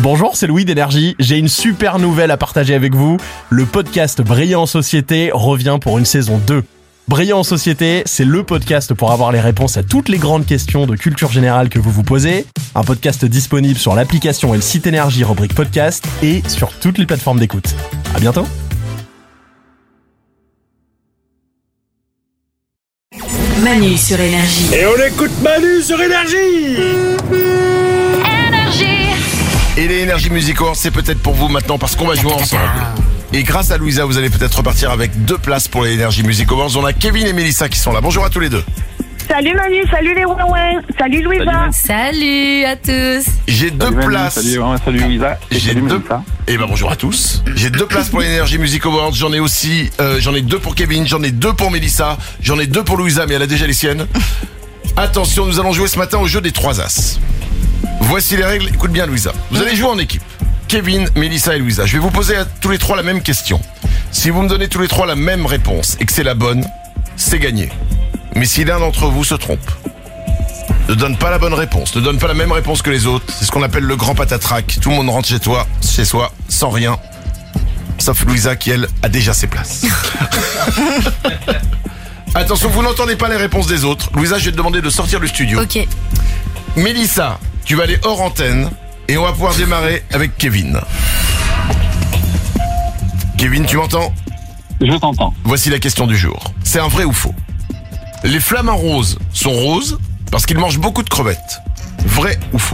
Bonjour, c'est Louis d'Énergie. J'ai une super nouvelle à partager avec vous. Le podcast Brillant en Société revient pour une saison 2. Brillant en Société, c'est le podcast pour avoir les réponses à toutes les grandes questions de culture générale que vous vous posez. Un podcast disponible sur l'application et le site Énergie rubrique podcast et sur toutes les plateformes d'écoute. À bientôt. Manu sur Énergie. Et on écoute Manu sur Énergie. Et les Énergie Music Awards, c'est peut-être pour vous maintenant parce qu'on va jouer ensemble. Et grâce à Louisa, vous allez peut-être repartir avec 2 places pour les Énergie Music Awards. On a Kevin et Mélissa qui sont là. Bonjour à tous les deux. Salut Manu, salut les ouin-ouin, salut Louisa. Salut à tous. J'ai 2 places. Salut Louisa. J'ai 2. Et ben bonjour à tous. J'ai 2 places pour les Énergie Music Awards. J'en ai aussi, j'en ai 2 pour Kevin, j'en ai 2 pour Mélissa, j'en ai 2 pour Louisa, mais elle a déjà les siennes. Attention, nous allons jouer ce matin au jeu des 3 As. Voici les règles. Écoute bien Louisa. Vous allez jouer en équipe. Kevin, Mélissa et Louisa. Je vais vous poser à tous les 3 la même question. Si vous me donnez tous les 3 la même réponse et que c'est la bonne, c'est gagné. Mais si l'un d'entre vous se trompe, ne donne pas la bonne réponse, ne donne pas la même réponse que les autres, c'est ce qu'on appelle le grand patatrac. Tout le monde rentre chez soi, sans rien. Sauf Louisa qui, elle, a déjà ses places. Attention, vous n'entendez pas les réponses des autres. Louisa, je vais te demander de sortir du studio. Ok. Mélissa, tu vas aller hors antenne et on va pouvoir démarrer avec Kevin. Kevin, tu m'entends ? Je t'entends. Voici la question du jour. C'est un vrai ou faux ? Les flamants roses sont roses parce qu'ils mangent beaucoup de crevettes. Vrai ou faux ?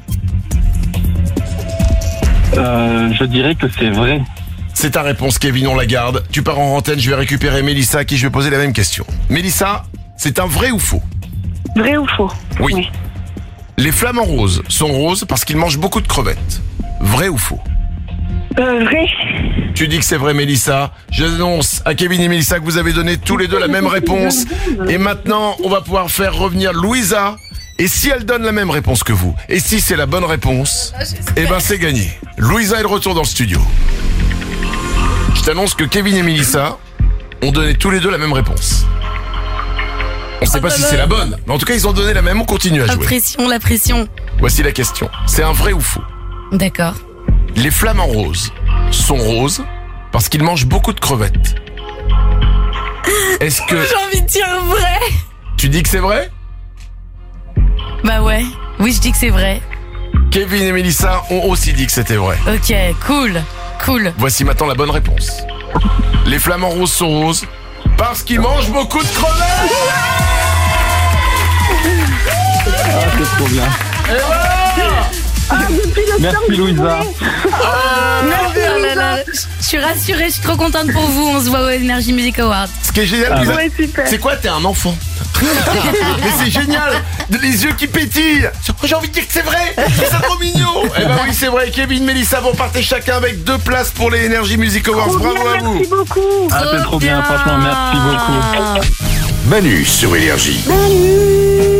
Je dirais que c'est vrai. C'est ta réponse, Kevin, on la garde. Tu pars en antenne, je vais récupérer Mélissa à qui je vais poser la même question. Mélissa, c'est un vrai ou faux ? Vrai ou faux? Oui. Les flamants roses sont roses parce qu'ils mangent beaucoup de crevettes. Vrai ou faux ? Vrai. Tu dis que c'est vrai, Mélissa. J'annonce à Kevin et Mélissa que vous avez donné tous les deux la même réponse. Et maintenant, on va pouvoir faire revenir Louisa. Et si elle donne la même réponse que vous, et si c'est la bonne réponse, eh ben c'est gagné. Louisa est de retour dans le studio. Je t'annonce que Kevin et Mélissa ont donné tous les deux la même réponse. On sait pas si c'est la bonne, mais en tout cas ils ont donné la même, on continue à jouer. La pression. Voici la question. C'est un vrai ou faux ? D'accord. Les flamants roses sont roses parce qu'ils mangent beaucoup de crevettes. Est-ce que... J'ai envie de dire vrai. Tu dis que c'est vrai ? Bah ouais. Oui, je dis que c'est vrai. Kevin et Mélissa ont aussi dit que c'était vrai. Ok, cool. Voici maintenant la bonne réponse. Les flamants roses sont roses parce qu'ils mangent beaucoup de crevettes. Ah, c'est trop bien. Et voilà. Depuis le Merci temps que Louisa. Oh là là. Je suis rassurée, je suis trop contente pour vous. On se voit au Energy Music Awards. Ce qui est génial, Louisa, Ouais, super. c'est quoi ? T'es un enfant. Mais c'est génial. Les yeux qui pétillent. J'ai envie de dire que c'est vrai. C'est trop mignon. Eh ben oui, c'est vrai. Kevin, Mélissa, vous partez chacun avec 2 places pour les Energy Music Awards. Trop Bravo bien, à vous. merci beaucoup. Ah, c'est trop bien, franchement, merci beaucoup. Manu sur Énergie. Manu.